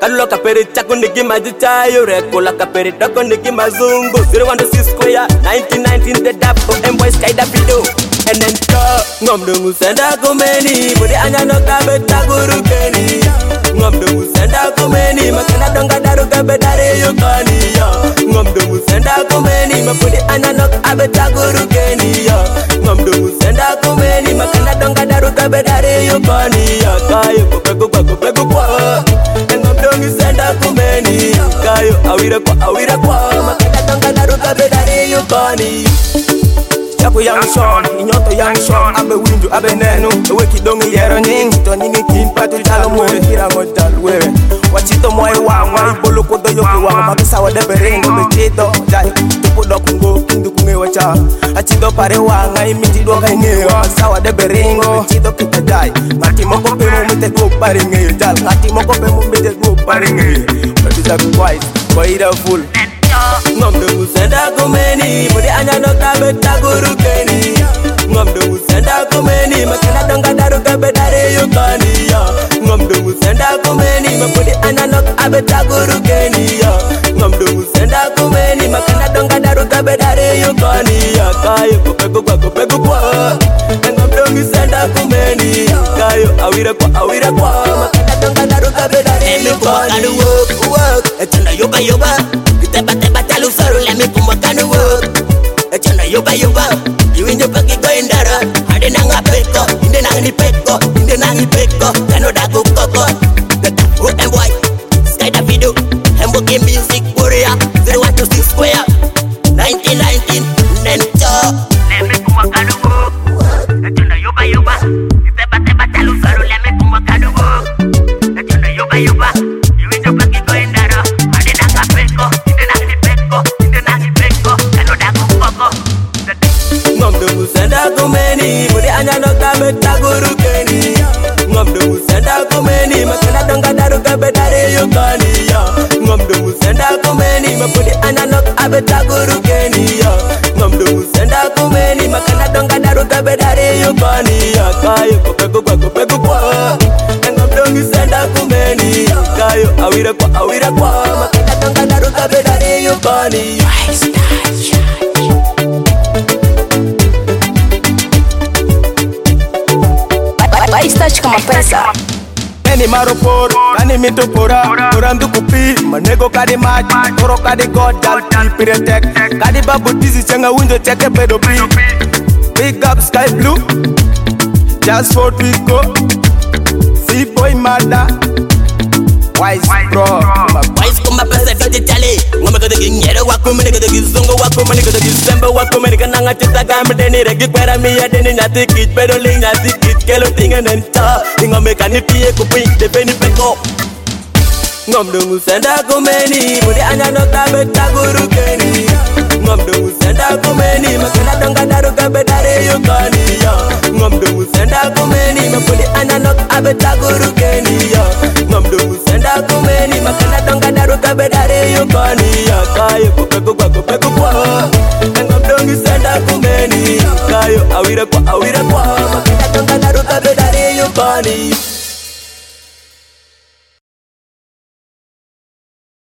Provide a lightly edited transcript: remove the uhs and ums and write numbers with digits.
Kalulo kaperi chaku nigi majichayo Rekula kaperi doko nigi mazungu 016 square 1919 the dap boy sky da video Enento ngomdungu senda kumeni Budi anya no kabe taguru keni Ngomdungu senda kumeni Makana donga daru kabe dare yukani Ngomdungu senda kumeni Mapudi anya no kabe taguru keni Ngomdungu senda kumeni Makana donga daru kabe dare yukani Kayo kupegu kwa Ngomdungu senda kumeni Kayo awira kwa Makana donga daru kabe dare yukani Chaku yang son, inyoto yang son Abe windu, abe nenu Ewe kidongi yero nying Chito nyingi kimpa tu jalo mwe Kira ngojal wewe Wachito mwe wangwa Ibolo kodo yoku wangwa Mabisa wadebe ringo Bechito Jai Tupu do kungo Kindu kunge wacha Achito pare wangwa Imiti do kaingewa Sawa debe ringo Bechito kita jai Ngati moko pemu mite go pare nge Jal Ngati moko pemu mite go pare nge Wadisa kwais Kwa ida full Ngomdungu senda kumeni Budi anya no kabe taguru keni Ngomdungu senda kumeni Makana donga daru kabe dare yukani Ngomdungu senda kumeni Mabudi anya no kabe taguru keni Ngomdungu senda kumeni Makana donga daru kabe dare yukani Kayo kupegu kwa Ngomdungu senda kumeni Kayo awira kwa Makana donga daru kabe dare yukani Echanda yoba Teba talu saru lemme pumwa kanu work Echana yoba You in your pocket going dara Hade nanga peko Inde nangi peko Kano dago koko Root and boy Sky da video Hamburg music warrior 016 square 1919 Nento Lemme pumwa kanu work Echana yoba Teba talu saru lemme pumwa kanu work Echana yoba You in your pocket going dara Hade nanga peko Ngomdungu senda kumeni Budi anya no kabe taguru keni Ngomdungu senda kumeni Makana donga daru kabe dare yukani Ngomdungu senda kumeni Mabudi anya no kabe taguru keni Ngomdungu senda kumeni Makana donga daru kabe dare yukani Kayo kupegu kwa Ngomdungu senda kumeni Kayo awira kwa Makana donga daru kabe dare yukani Touch kama pesa Eni maropor, kani mitopora Korandu kupi, manego kadi maj Toro kadi god, dal piretek Kadi babu tizi chenga window cheke pedo pi Big up sky blue Just for Twico C-boy mada Wise bro Wise kuma pesa digitally Ngome kode ginyere wako Mene kode gizongo wako Mene kode gizembe wako Mene kananga chita gambe Deni regi kwera miya Deni nyati kit Pero ling nyati kit Kelo tinge nenta Ngome kanipiye kupin Depeni peko Ngomdungu senda kumeni Budi anya no kabe taguru keni Ngomdungu senda kumeni Makana donga daru kabe dare yukani Ngomdungu senda kumeni Mabudi anya no kabe taguru keni Ngomdungu senda kumeni Makana donga daru kabe dare yukani Kayo kupegu kwa Ngomdungu senda kumeni Kayo awira kwa Makana donga daru kabe dare yukani